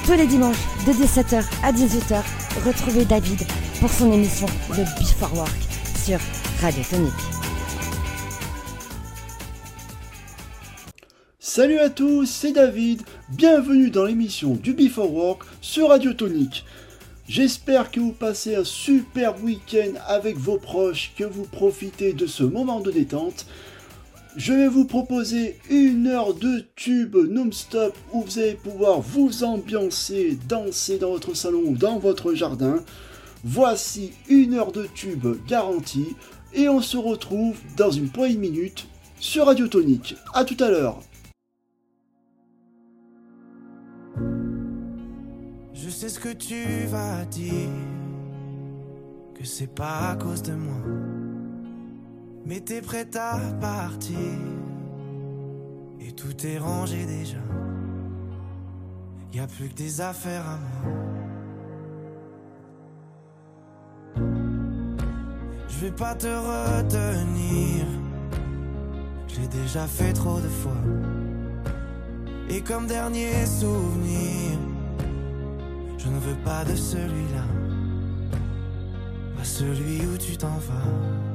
Tous les dimanches, de 17h à 18h, retrouvez David pour son émission The Before Work sur Radio Tonique. Salut à tous, c'est David, bienvenue dans l'émission du Before Work sur Radio Tonique. J'espère que vous passez un super week-end avec vos proches, que vous profitez de ce moment de détente. Je vais vous proposer 1 heure de tube non-stop où vous allez pouvoir vous ambiancer, danser dans votre salon ou dans votre jardin. Voici 1 heure de tube garantie et on se retrouve dans une poignée de minutes sur Radio Tonique. A tout à l'heure. Je sais ce que tu vas dire, que c'est pas à cause de moi, mais t'es prête à partir, et tout est rangé déjà, y'a plus que des affaires à moi. Je vais pas te retenir, j'ai déjà fait trop de fois, et comme dernier souvenir, je ne veux pas de celui-là, pas celui où tu t'en vas.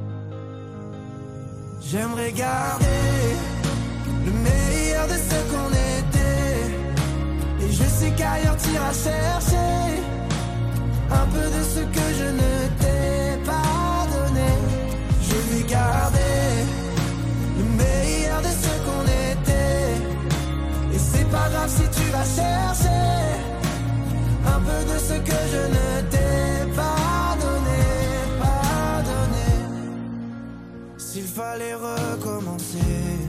J'aimerais garder le meilleur de ce qu'on était, et je sais qu'ailleurs t'iras chercher un peu de ce que je ne t'ai pas donné. Je vais garder le meilleur de ce qu'on était, et c'est pas grave si tu vas chercher un peu de ce que je ne t'ai pas donné, pas donné. S'il fallait recommencer,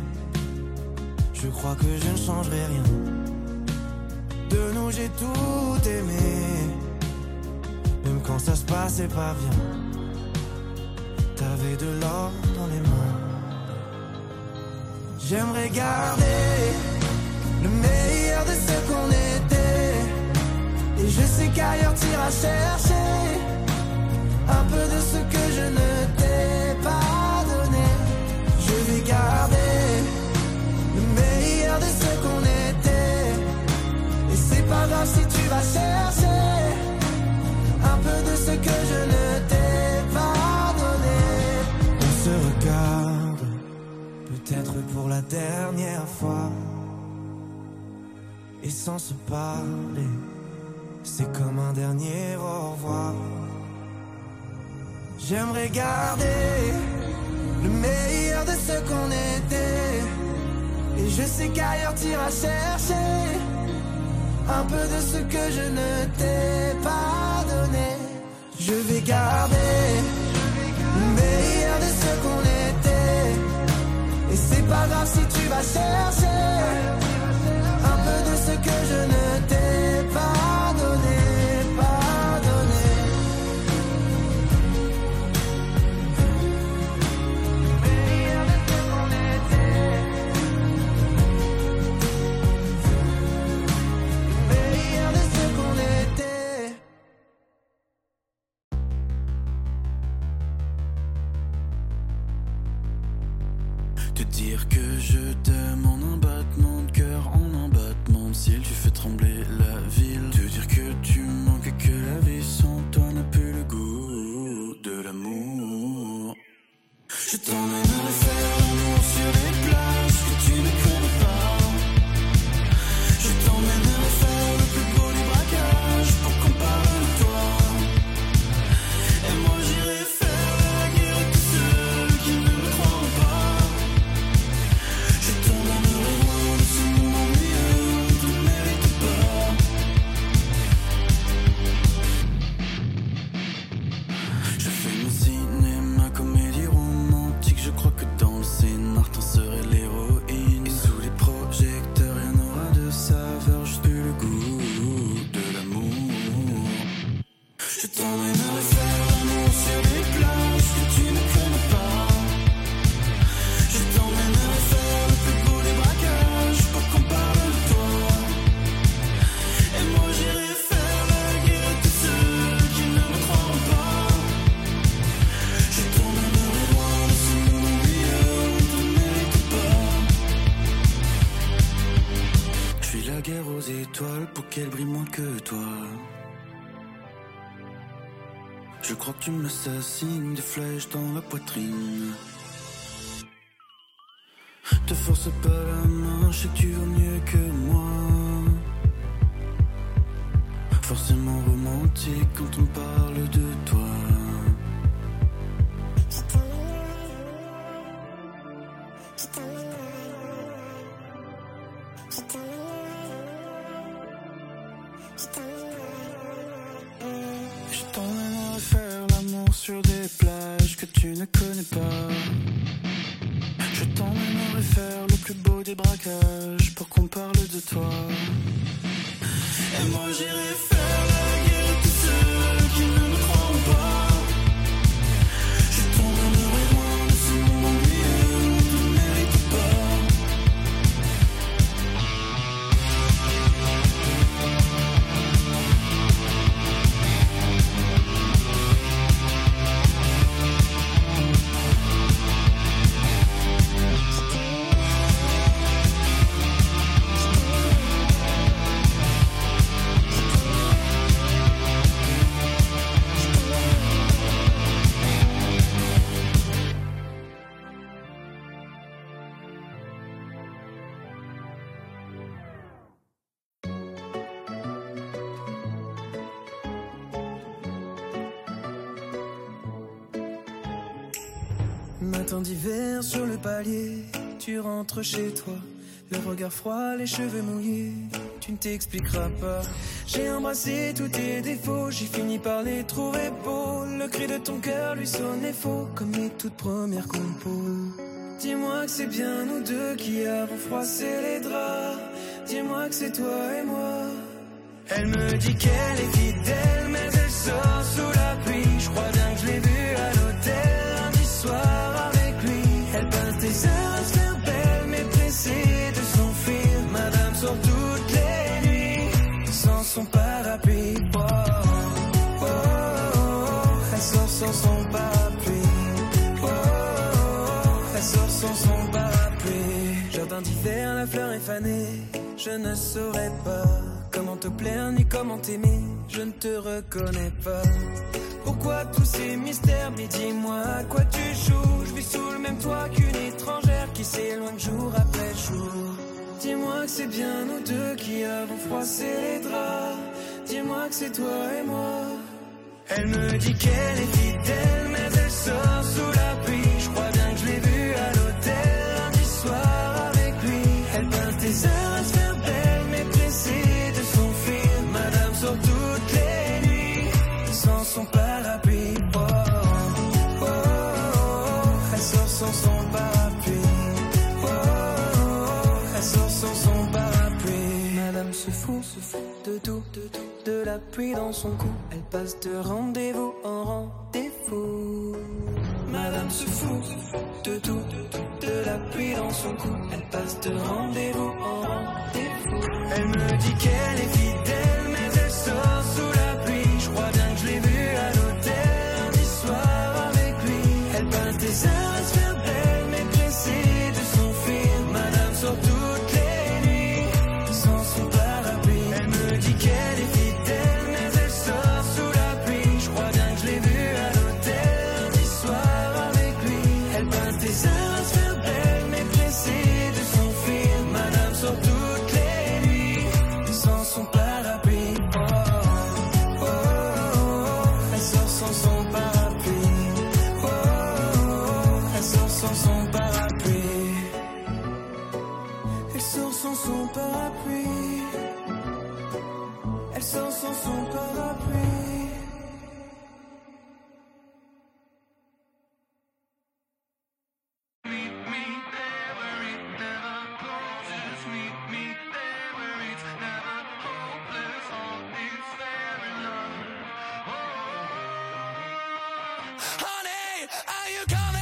je crois que je ne changerai rien. De nous j'ai tout aimé, même quand ça se passait pas bien. T'avais de l'or dans les mains. J'aimerais garder le meilleur de ce qu'on était, et je sais qu'ailleurs t'iras chercher un peu de ce que je ne t'ai pas donné. Je vais garder le meilleur de ce qu'on était, et c'est pas grave si tu vas chercher un peu de ce que je ne t'ai pas donné. On se regarde, peut-être pour la dernière fois, et sans se parler, c'est comme un dernier au revoir. J'aimerais garder le meilleur de ce qu'on était, et je sais qu'ailleurs t'iras chercher un peu de ce que je ne t'ai pas donné. Je vais garder le meilleur de ce qu'on était, et c'est pas grave si tu vas chercher un peu de ce que je ne t'ai pas donné, pas donné. Le meilleur de ce qu'on était, le meilleur de ce qu'on était. Te dire que je t'aime en un battement de cœur, en un battement de ciel, tu fais trembler la ville. Te dire que tu manques et que la vie sans toi n'a plus le goût de l'amour. Je t'emmènerai faire l'amour sur les plages que tu ne connais pas. Je t'emmènerai faire le plus beau des braquages pour qu'on parle de toi. Et moi j'irai faire la guerre à tous ceux qui ne me croient pas. Je t'emmènerai loin de ce monde ennuyeux où tu ne mérites pas. brille moins que toi. Je crois que tu m'assassines, des flèches dans la poitrine. Te force pas la main, je sais que tu vaux mieux que moi. Forcément romantique quand on parle de toi. Je t'emmènerai faire l'amour sur des plages que tu ne connais pas. Je t'emmènerai faire le plus beau des braquages pour qu'on parle de toi. Et moi j'irai faire la guerre à tous ceux qui ne me croient pas. Je t'emmènerai loin de ce monde ennuyeux où tu ne mérites pas. Matin d'hiver sur le palier, tu rentres chez toi, le regard froid, les cheveux mouillés, tu ne t'expliqueras pas. J'ai embrassé tous tes défauts, j'ai fini par les trouver beaux. Le cri de ton cœur lui sonnait faux, comme les toutes premières compos. Dis-moi que c'est bien nous deux qui avons froissé les draps. Dis-moi que c'est toi et moi. Elle me dit qu'elle est fidèle, mais elle sort sous la pluie. Je crois bien que je l'ai vue à l'hôtel lundi soir avec lui. Elle passe des heures à se faire belle, mais pressée de s'enfuir. Madame sort toutes les nuits sans son parapluie. Oh, oh, oh, oh. Elle sort sans son parapluie. Oh, oh, oh. Elle sort sans son parapluie. Jardin d'hiver, la fleur est fanée. Je ne saurais pas comment te plaire ni comment t'aimer. Je ne te reconnais pas. Pourquoi tous ces mystères? Mais dis-moi à quoi tu joues. Je vis sous le même toit qu'une étrangère qui s'éloigne jour après jour. Dis-moi que c'est bien nous deux qui avons froissé les draps. Dis-moi que c'est toi et moi. Elle me dit qu'elle est fidèle, mais elle sort sous la pluie. Je crois bien que je l'ai vue à l'hôtel lundi soir avec lui. Elle passe des heures à se faire belle, mais pressée de s'enfuir. Madame sort toutes les nuits sans son parapluie. Oh, oh, oh, oh. Elle sort sans son parapluie. Oh, oh, oh. Elle sort sans son parapluie. Madame se fout de tout, de la pluie dans son cou. Elle passe de rendez-vous en rendez-vous. Madame se fout de tout, de la pluie dans son cou. Elle passe de rendez-vous en rendez-vous. Elle me dit qu'elle est fidèle, mais elle sort sous la pluie. Je crois bien que je l'ai vue à l'hôtel lundi soir avec lui. Elle passe des heures à se faire belle, mais pressée de s'enfuir. Madame sort toutes les nuits sans son parapluie. Elle me dit qu'elle est fidèle, mais elle sort sous la pluie. Je crois bien que je l'ai vue à l'hôtel lundi soir avec lui. Elle passe des heures à se faire belle, mais pressée de s'enfuir. Madame sort toutes les nuits sans son parapluie. Oh, oh, oh, oh. Elle sort sans son parapluie. Oh, oh, oh. Elle sort sans son parapluie. Elle sort sans son parapluie. Elle sort sans son parapluie. Honey, are you coming?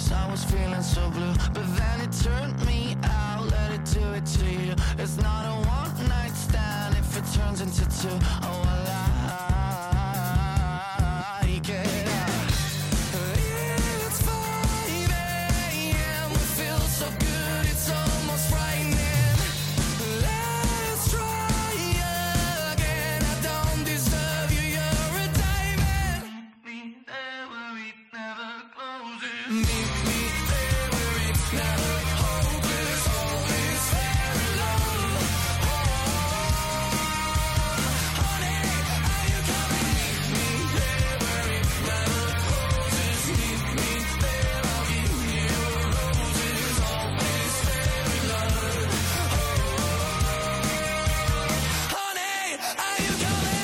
place, I was feeling so blue, but then it turned me out, let it do it to you. It's not a one night stand if it turns into two. Oh, I like it. It's 5 a.m. We feel so good, it's almost frightening. Let's try again. I don't deserve you, you're a diamond. Meet me there where it never closes. Meet me there where it never opens. Always fair and low. Honey, are you coming? Meet me there where it never closes. Meet me there, I'll give you roses. Always fair and low. Honey, are you coming?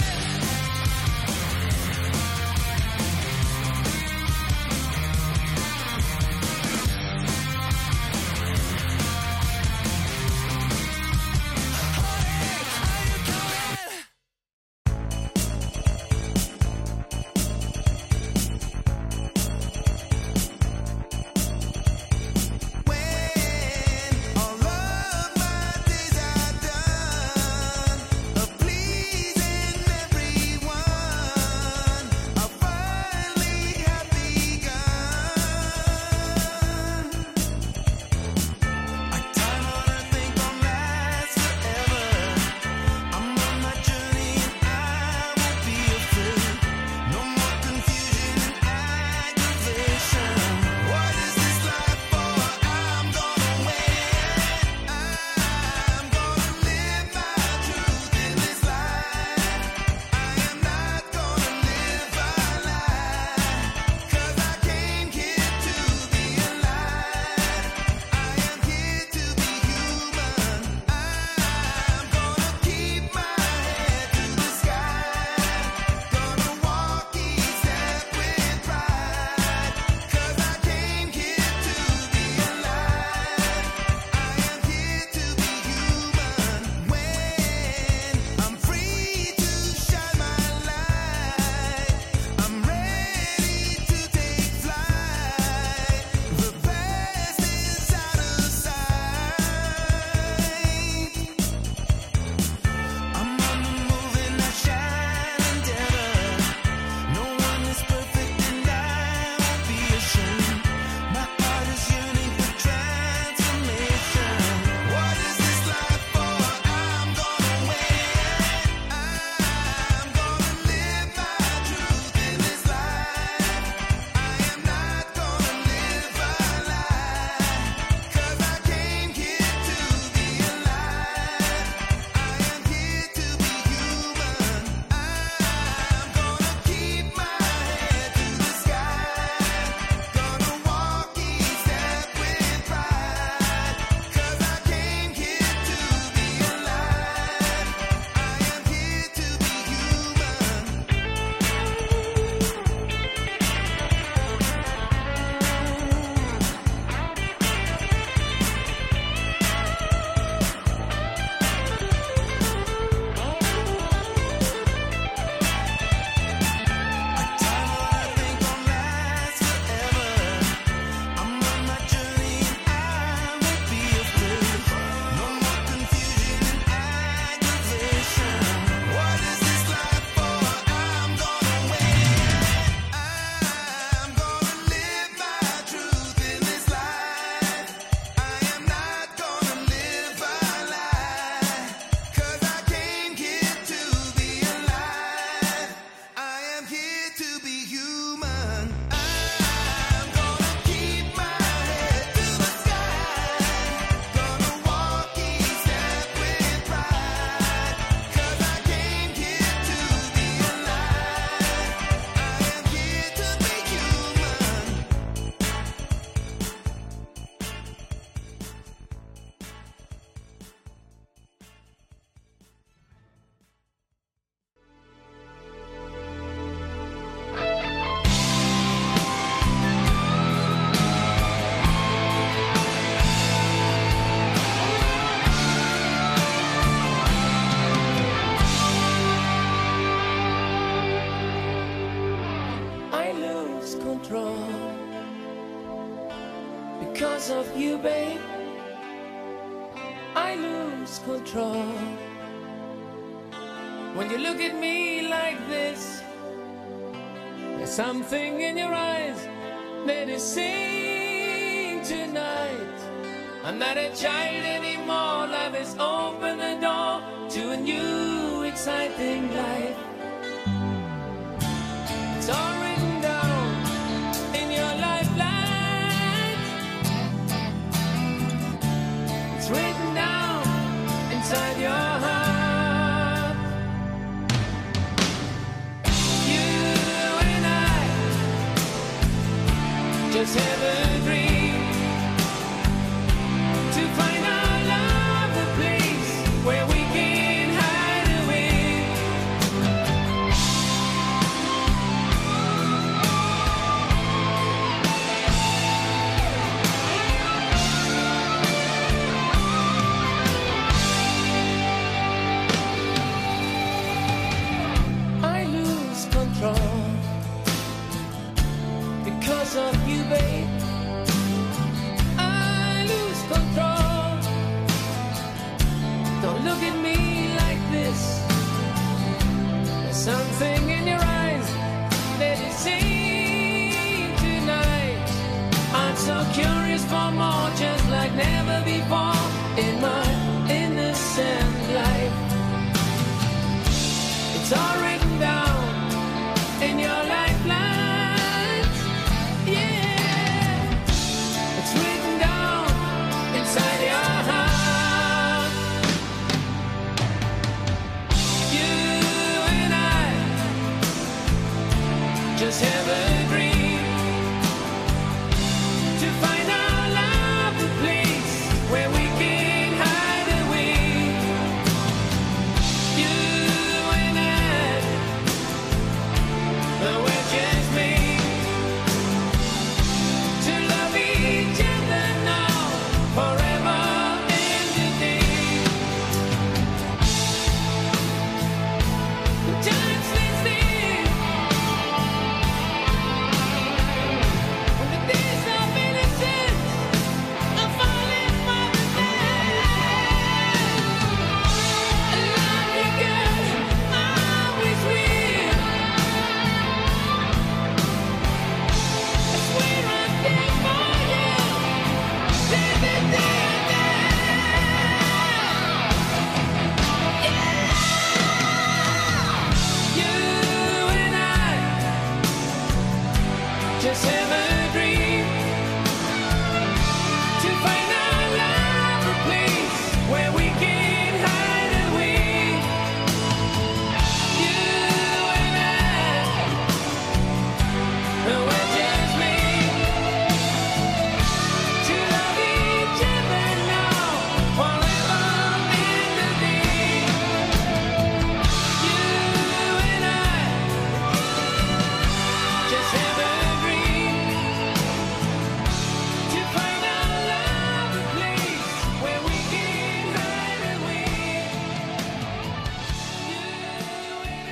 Because of you, babe, I lose control. When you look at me like this, there's something in your eyes that is saying tonight, I'm not a child anymore. Love has opened the door to a new exciting life. It's all written down in your lifeline. It's written down inside your heart. You and I just have a dream to find our love, a place where we can hide away. I lose control because of you, babe. I lose control. Don't look at me like this. There's something in your eyes that is saying tonight, I'm so curious for more, just like never before in my innocent life. It's all written down in your lifelines. Yeah, it's written down inside your heart. You and I just have a dream to find our love, a place where we can hide away. You and I, we're just made to love each other now, forever and a day. Time stands still when the days of innocence are falling for the dead. I love you, girl, always will. I swear I'm there for you, till the day I die. You and I just have a dream to find our love, a place where we can hide away. You and I, we're just made to love each other now, forever and a day. You and I just have a dream to find our love, a place where we can hide away. You and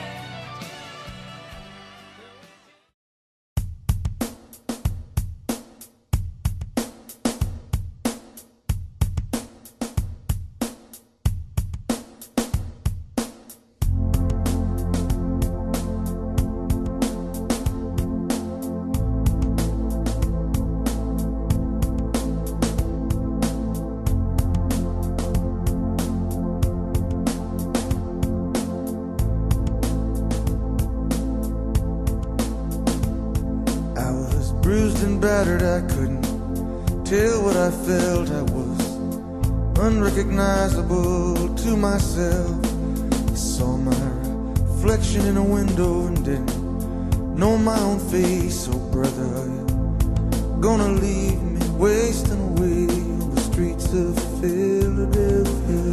I was bruised and battered, I couldn't tell what I felt. I was unrecognizable to myself. I saw my reflection in a window and didn't know my own face. Oh brother, are you gonna leave me wasting away on the streets of Philadelphia?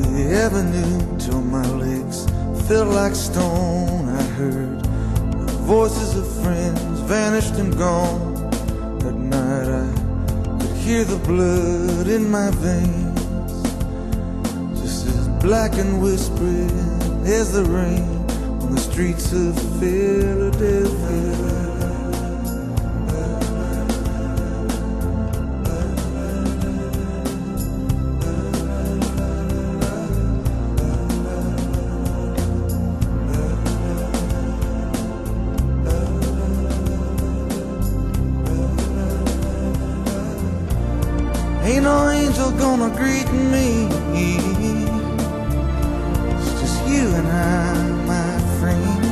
Avenue till my legs felt like stone. I heard a voices of friends vanished and gone. At night I could hear the blood in my veins, just as black and whispering as the rain on the streets of Philadelphia. Ain't no angel gonna greet me. It's just you and I, my friend.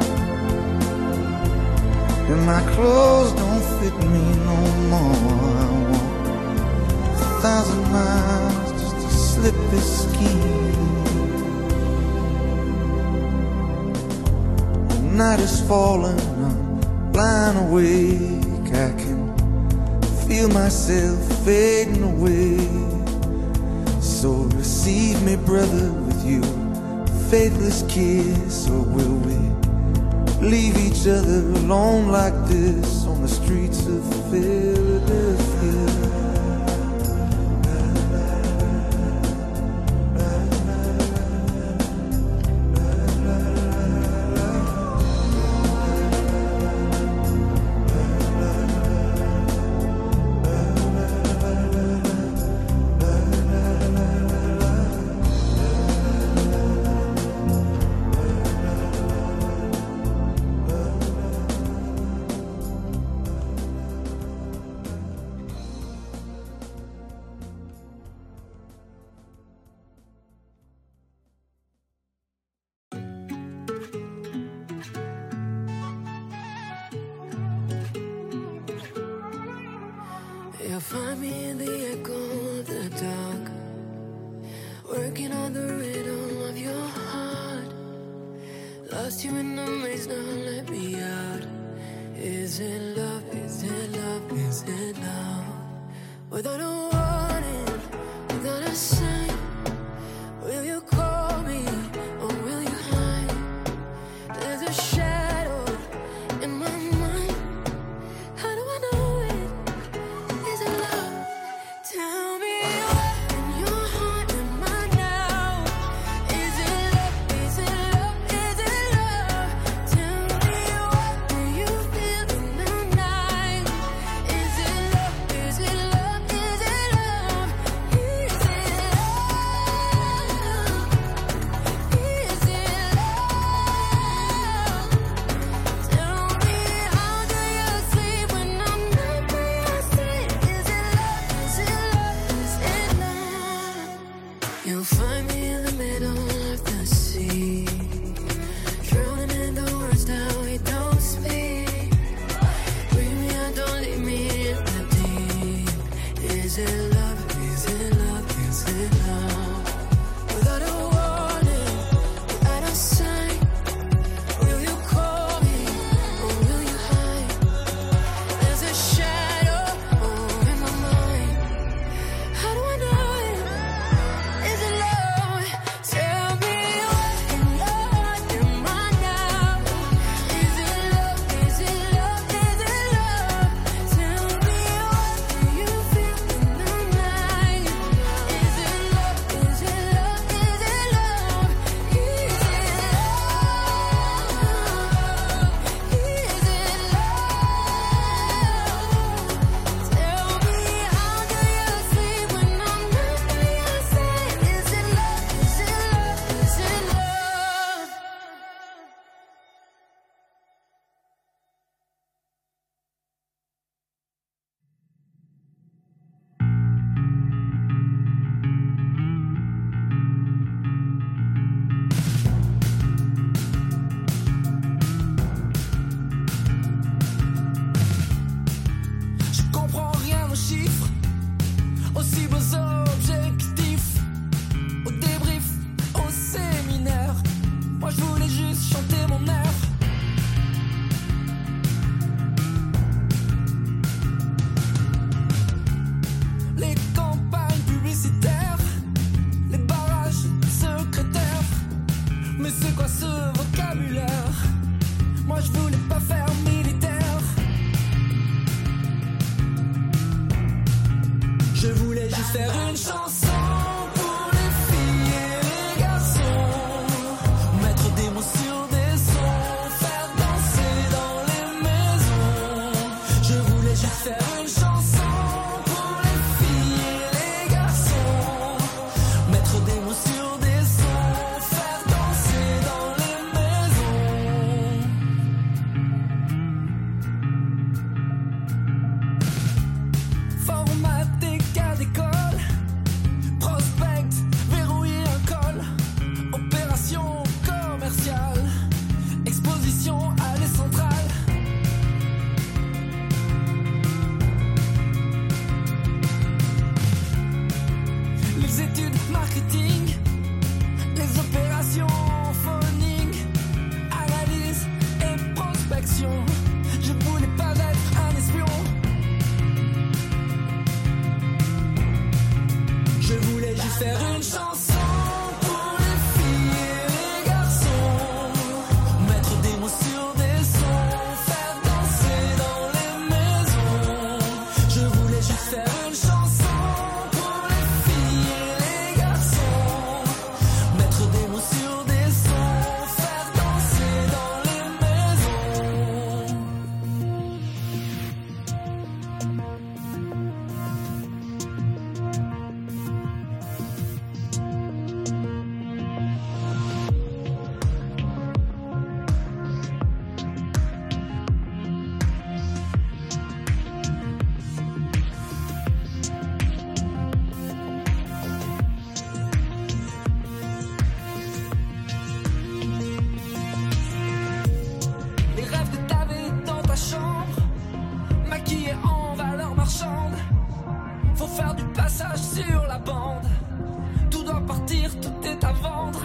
And my clothes don't fit me no more. I walk 1,000 miles just to slip this skin. The night is falling, I'm lying awake. I can feel myself fading away. So receive me, brother, with you faithless kiss. Or will we leave each other alone like this on the streets of Philadelphia? You'll find me in the echo of the dark, working on the rhythm of your heart. Lost you in the maze, now let me out. Is it love, is it love, is it love? Without a warning, without a sign, will you call me or will you hide? There's a shadow in my mind. How do I know it? Is it love? Tell me what in your heart am I now? Is it love? Is it love? Is it love? Tell affaires militaires. Je voulais juste faire une chanson pour les filles et les garçons, mettre des mots sur des sons, faire danser dans les maisons. Je voulais juste faire une chanson pour les filles et les garçons, mettre des mots sur des sons, faire danser dans les maisons. Formater cas d'école, prospect, verrouiller un col, opération commerciale, exposition à l'est centrale. Les études marketing, les opérations phoning, analyse et prospection. Je voulais pas être un espion. Je voulais juste faire une chanson pour les filles et les garçons, mettre des mots sur des sons, faire danser dans les maisons. Je voulais juste faire une chanson pour les filles et les garçons, mettre des mots sur des sons, faire danser dans les maisons. Les rêves que t'avais dans ta chambre, maquillés en valeur marchande. Faut faire du passage sur la bande. Tout doit partir, tout est à vendre.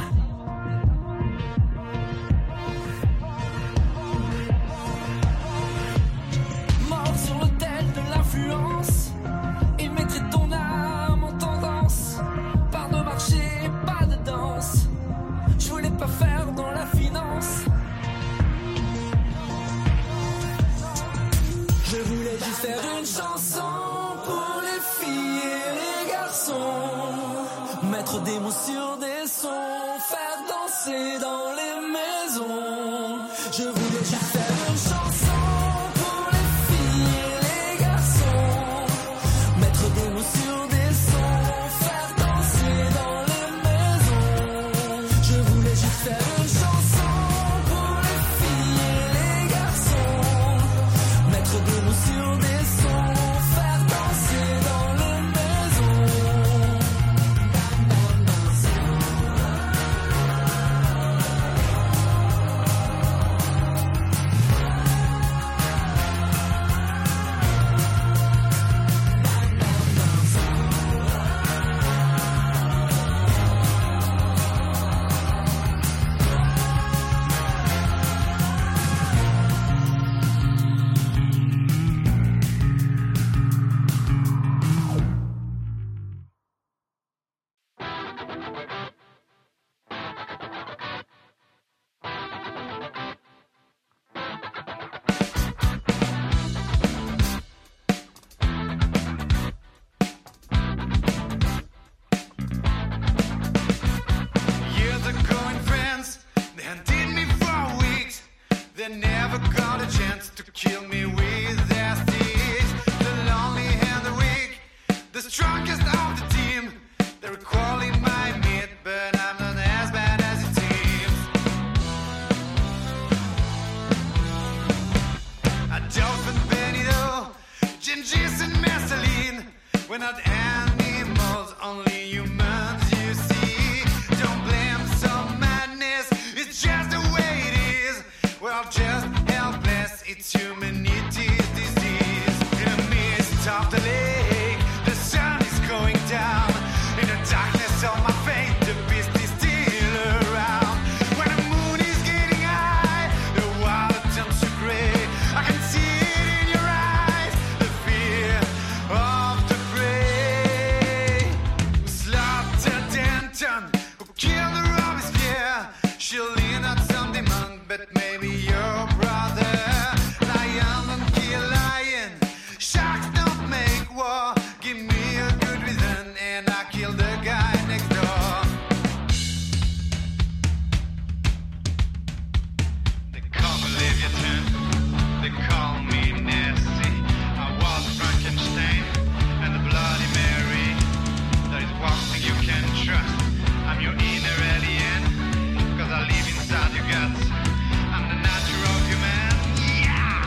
Mort sur l'autel de l'influence, et mettrai ton âme en tendance. Pas de marché, pas de danse. Je voulais pas faire dans la finance. Je voulais juste faire une chanson pour les filles et les garçons, mettre des mots sur des sons, faire danser dans les maisons. Je voulais juste faire une chanson pour les filles et les garçons, mettre des mots sur des sons, faire danser dans les maisons. Je voulais juste faire une chanson pour les filles et les garçons, mettre des mots sur des sons, faire danser dans les maisons. Years ago in France, they hunted me for weeks. They never got a chance to kill me with their sticks. The lonely and the weak, the strongest of the team. They were calling my meat, but I'm not as bad as it seems. Adolf and Benito, Gengis and Marceline. We're not animals, only humans, you see. Don't blame some madness, it's just the way it is. We're all just helpless, it's humanity's disease. In the midst of the lake, the sun is going down. In the darkness of my fate, the beast is still around. When the moon is getting high, the water turns to gray. I can see it in your eyes, the fear of the prey. Slide call me Nessie. I was Frankenstein and the Bloody Mary. There is one thing you can trust. I'm your inner alien, 'cause I live inside your guts. I'm the natural human. Yeah!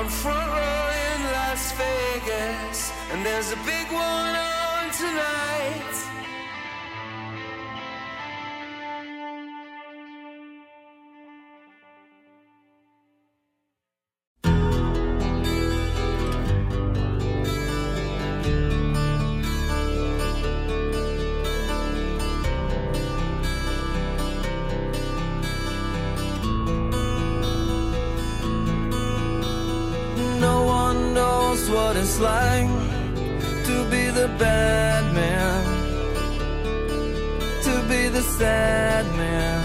front row in Las Vegas, and there's a big one on tonight. What it's like to be the bad man, to be the sad man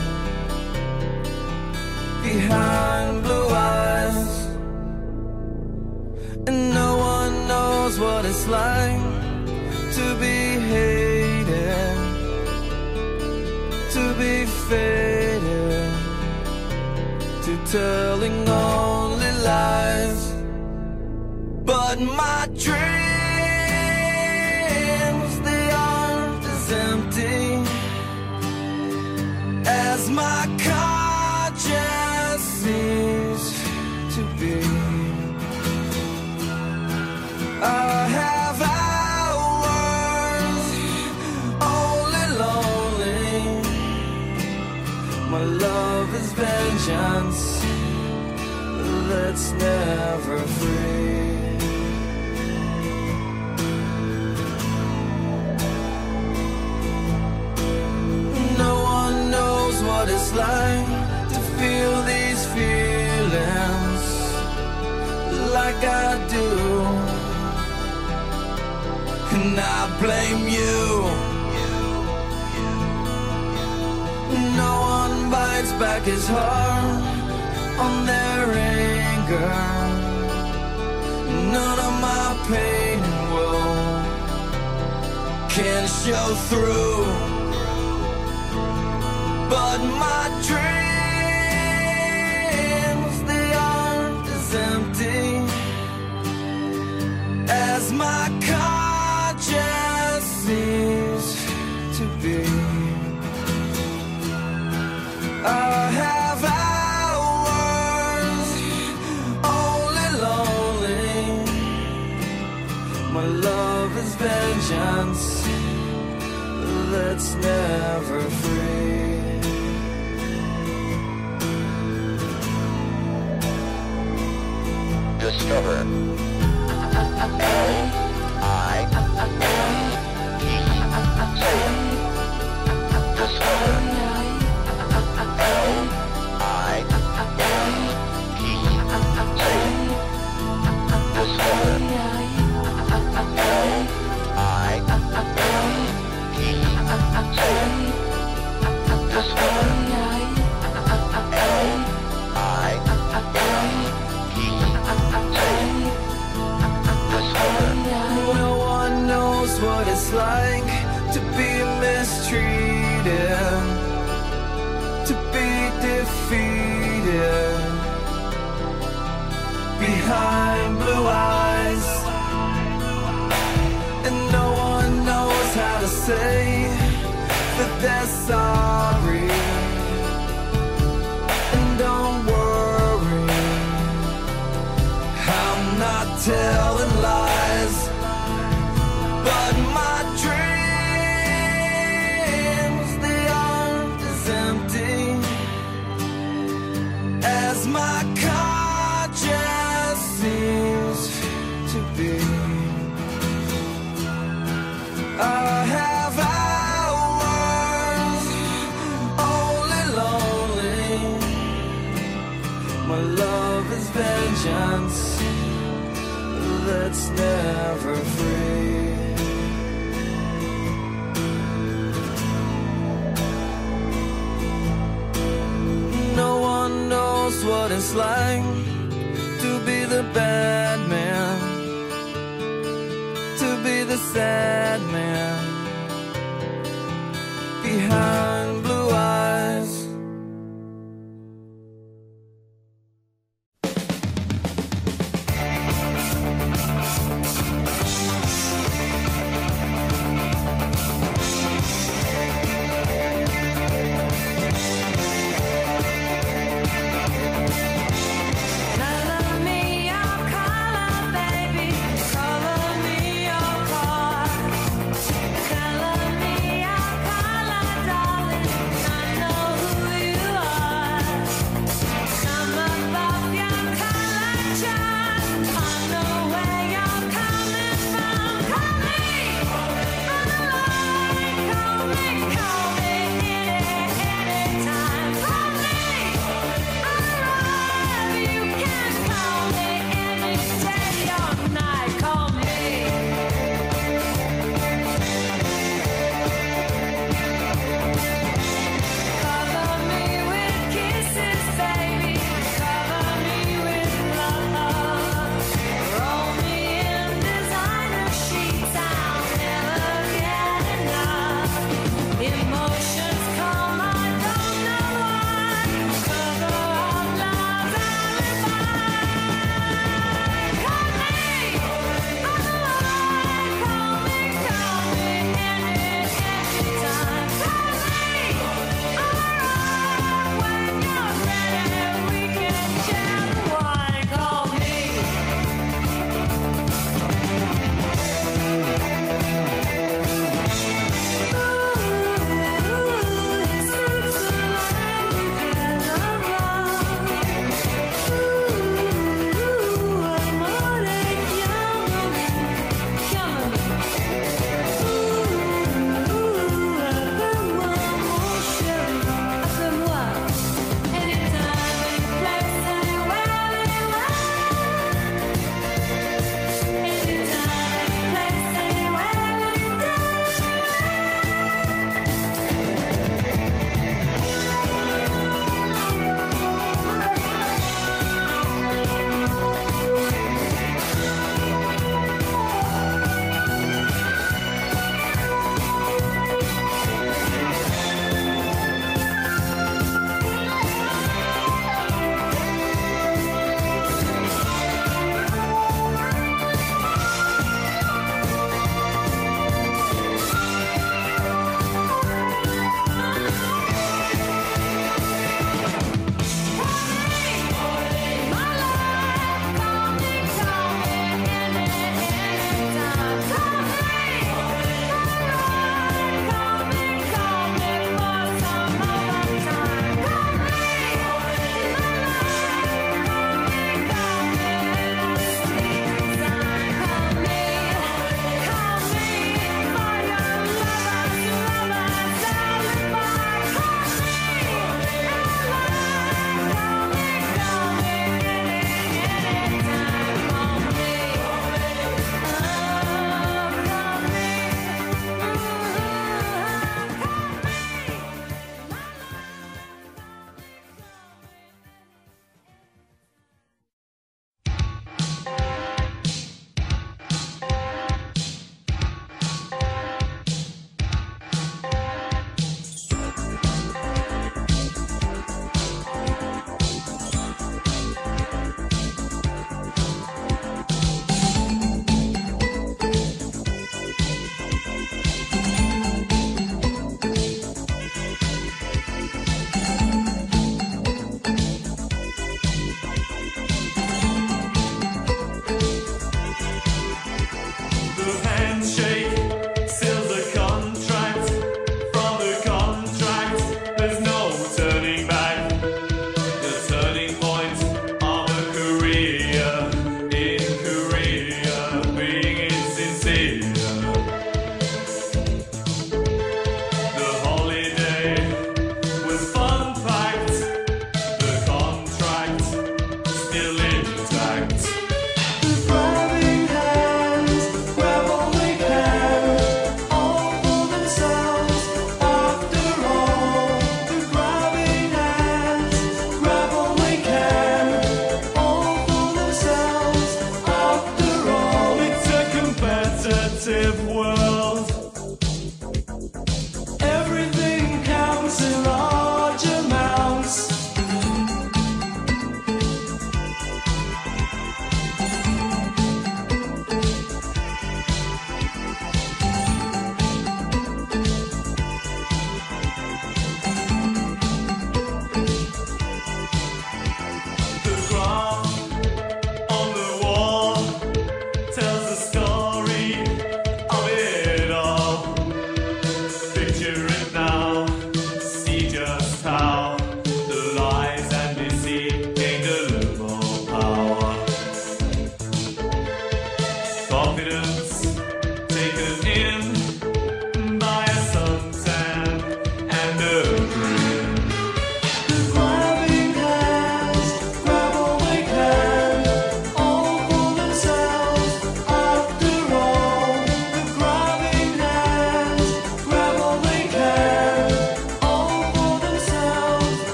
behind blue eyes, and no one knows what it's like to be hated, to be faded, to telling only lies. But my dreams, they aren't as empty as my conscience seems to be. I have hours only lonely. My love is vengeance that's never free. What it's like to feel these feelings like I do, and I blame you. No one bites back his heart on their anger. None of my pain and woe can show through. But my dreams, they aren't as empty as my conscience seems to be. I have hours only lonely. My love is vengeance that's never free. Discover L-I-M-E. Discover L-I-M-E. Discover L-I-M-E. Discover No one knows what it's like to be mistreated, to be defeated behind blue eyes, and no one knows how to say that they're sorry. And don't worry, I'm not telling lies. But my dreams, they aren't as empty as my conscience seems to be. I have hours only lonely. My love is vengeance that's never free. No one knows what it's like to be the bad man, to be the sad man behind blue eyes. None of me, I'm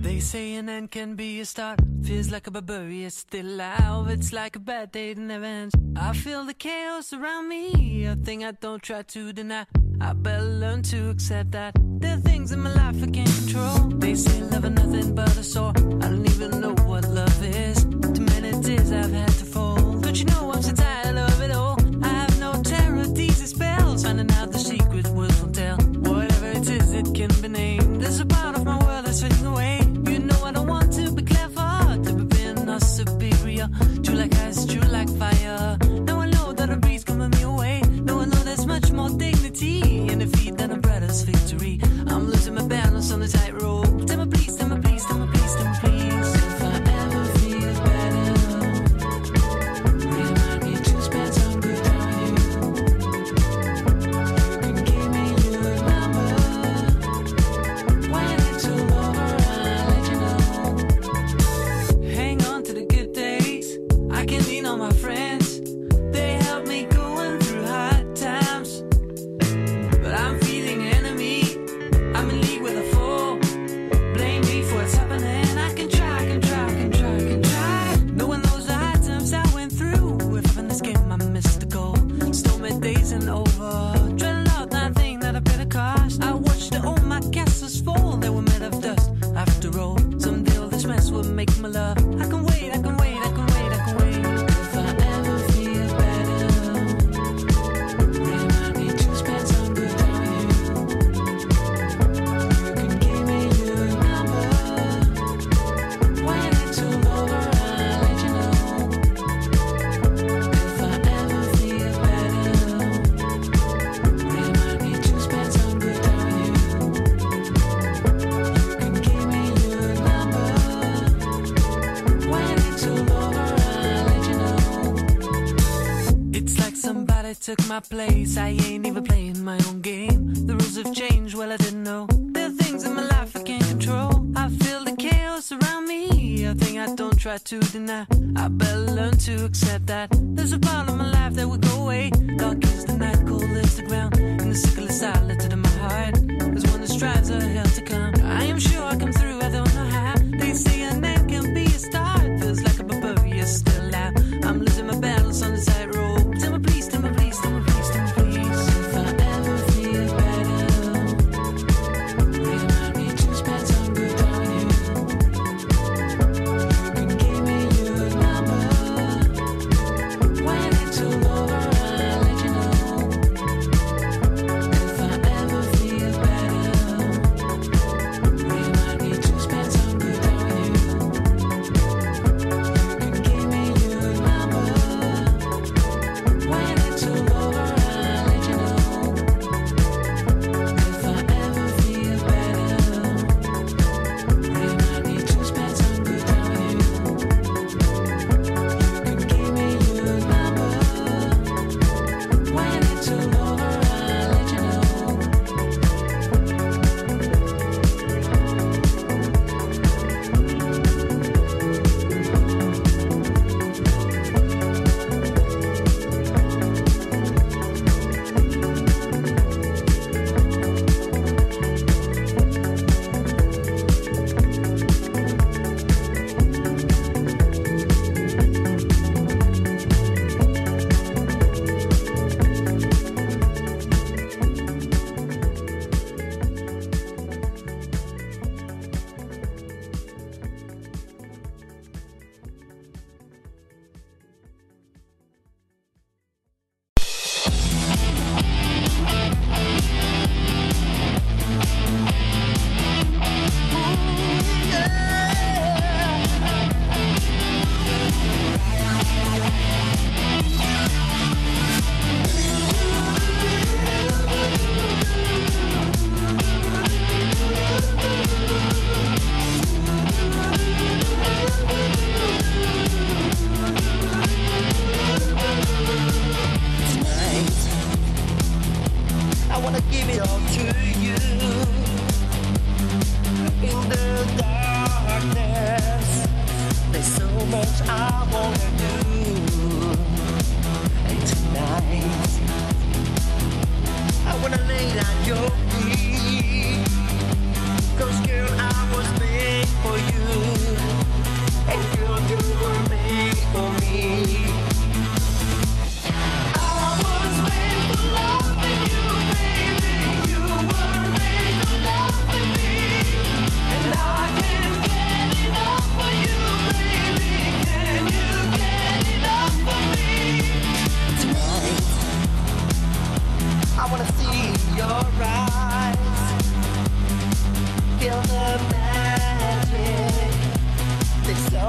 They say an end can be a start. Feels like a barbarian still alive. It's like a bad day that never ends. I feel the chaos around me, a thing I don't try to deny. I better learn to accept that there are things in my life I can't control. They say love is nothing but a sore. I don't even know what love is. Too many tears I've had to fall. Don't you know I'm so tired of it all? I have no terror, these are spells. Finding out the secret words won't tell. Whatever it is, it can be named. There's a part of my world that's fading away. You know I don't want to be clever, to be being or superior. True like ice, true like fire. Now I know that a breeze coming me away. Now I know there's much more dignity in defeat than a brother's victory. I'm losing my balance on the tightrope. Tell me please, tell me please, tell me please, tell me please. If I ever feel better, remind me to spend some good time with you. You can give me your number. When it's all over, I'll let you know. Hang on to the good days. I can lean on my friends. They help me going through hard times. But I'm feeling enemy. I'm in league with a fool. Blame me for what's happening. I can try, can try, can try, can try. Knowing those hard times I went through. If in this game I missed the goal. Stormy days and over. Dreading out that thing that I paid a cost. I watched all my castles fall. They were made of dust. After all, someday all this mess will make my love. I can wait, I can wait, I can wait, I can wait. If I ever feel better, remind me to spend some good time with you. You can give me your number. When it's all over, I'll let you know. If I ever feel better, remind me to spend some good time with you. You can give me your number. When it's all over, I'll let you know. It's like somebody took my place. I ain't even playing my own game. The rules have changed, well I didn't know. There are things in my life I can't control. I feel the chaos around me, a thing I don't try to deny. I better learn to accept that there's a part of my life that will go away. Dark is the night, cold is the ground, and the sickle is silent in my heart. There's one that strives a hell to come. I am sure I come through, I don't know how. They say an end can be a start. Feels like a barbarian still out. I'm losing my battles on the tightrope. Tell me please, tell me please, tell me please, tell me please. If I ever feel better, remind me to spend some good time with you. You can give me your number. When it's all over, I'll let you know. If I ever feel better, remind me to spend some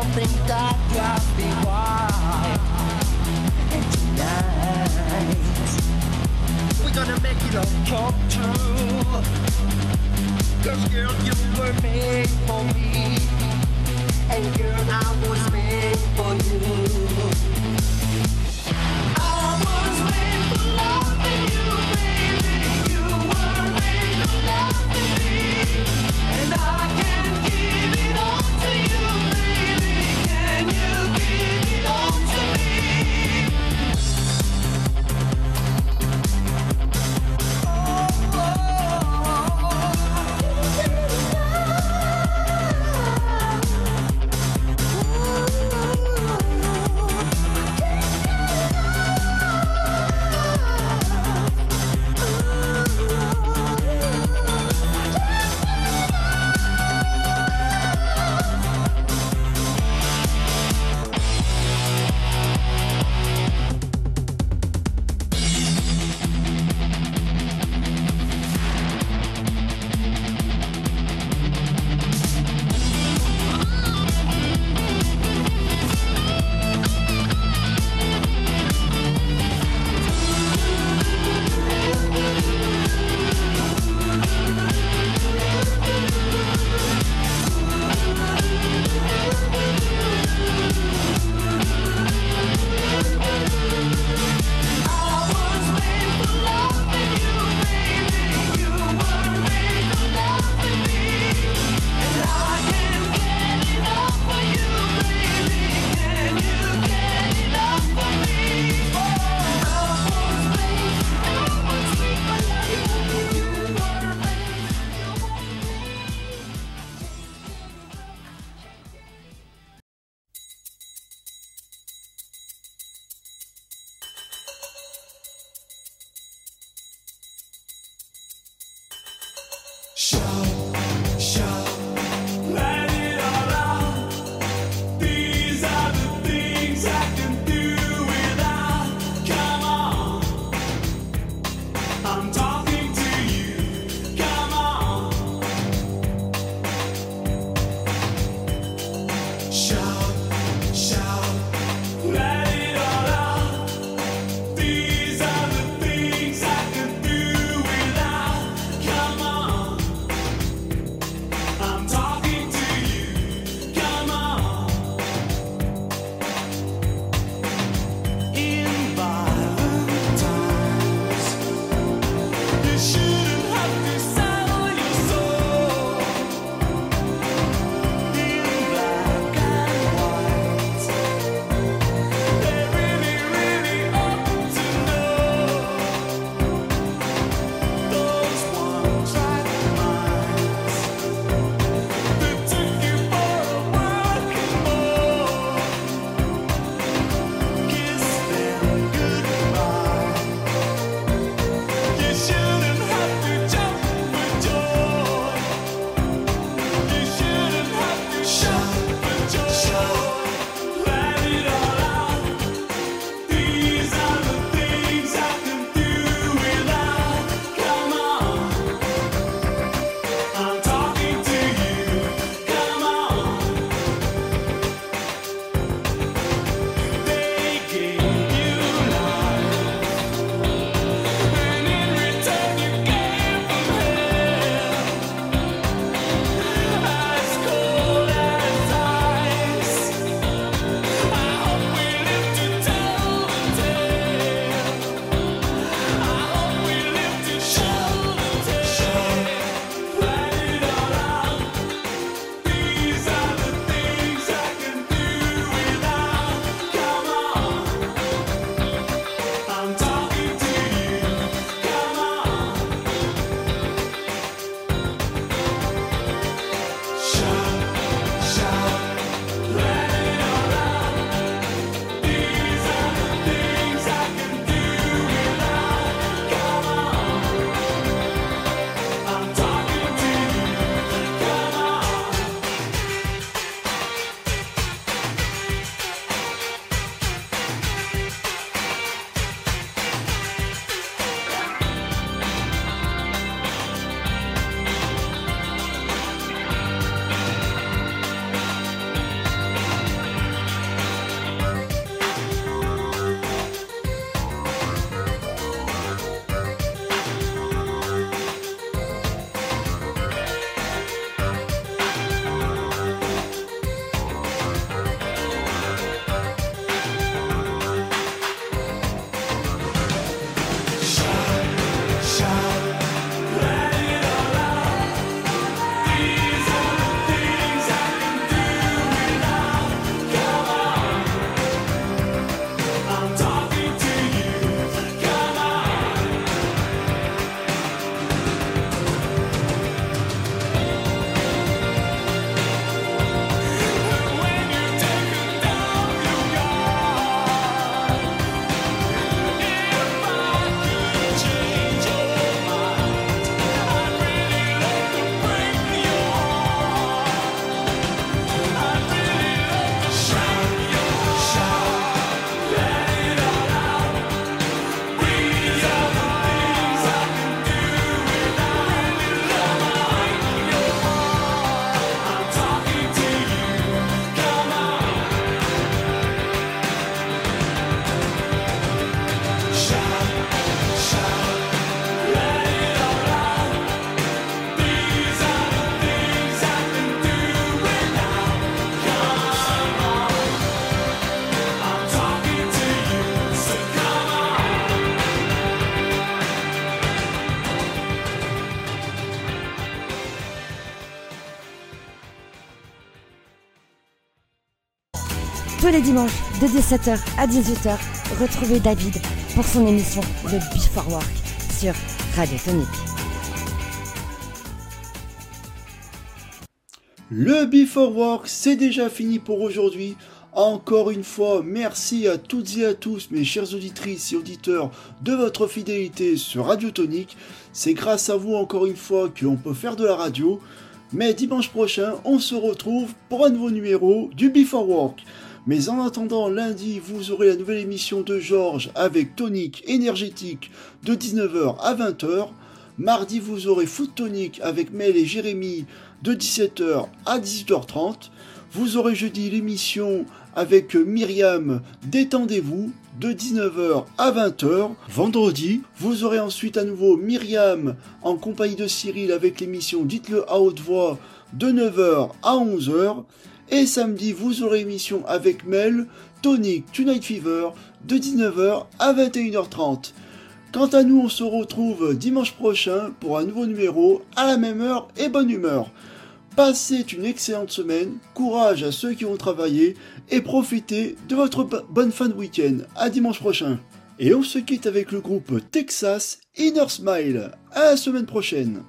think that got me wild. And tonight we're gonna make it all come true. 'Cause girl, you were made for me, and girl, I was made for you. I was made for loving you, baby. You were made for loving me, and I can give it all to you, baby. Can you give it all to me? Ooh. Tous les dimanches de 17h à 18h, retrouvez David pour son émission The Before Work sur Radio Tonic. Le Before Work, c'est déjà fini pour aujourd'hui. Encore une fois, merci à toutes et à tous, mes chères auditrices et auditeurs, de votre fidélité sur Radio Tonic. C'est grâce à vous, encore une fois, qu'on peut faire de la radio. Mais dimanche prochain, on se retrouve pour un nouveau numéro du Before Work. Mais en attendant, lundi, vous aurez la nouvelle émission de Georges avec Tonic énergétique de 19h à 20h. Mardi, vous aurez Foot Tonic avec Mel et Jérémy de 17h à 18h30. Vous aurez jeudi l'émission avec Myriam Détendez-vous de 19h à 20h. Vendredi, vous aurez ensuite à nouveau Myriam en compagnie de Cyril avec l'émission Dites-le à haute voix de 9h à 11h. Et samedi, vous aurez l'émission avec Mel, Tonic Tonight Fever de 19h à 21h30. Quant à nous, on se retrouve dimanche prochain pour un nouveau numéro à la même heure et bonne humeur. Passez une excellente semaine, courage à ceux qui vont travailler et profitez de votre bonne fin de week-end. À dimanche prochain. Et on se quitte avec le groupe Texas Inner Smile. À la semaine prochaine.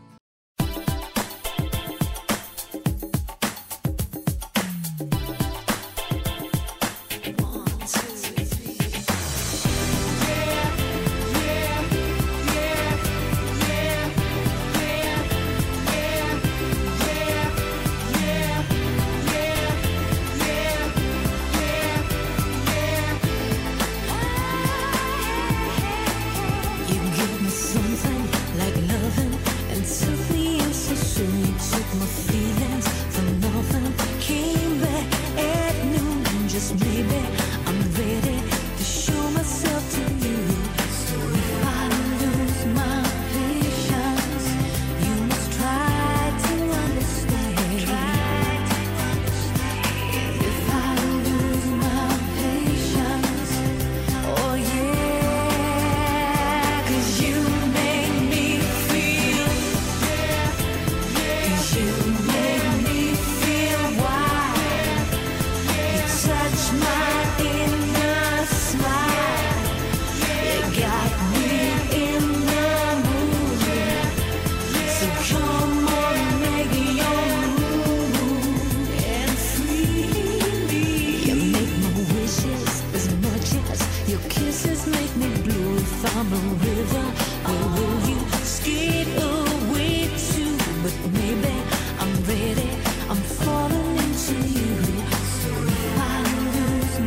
I'm falling into you. So if I lose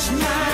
tonight.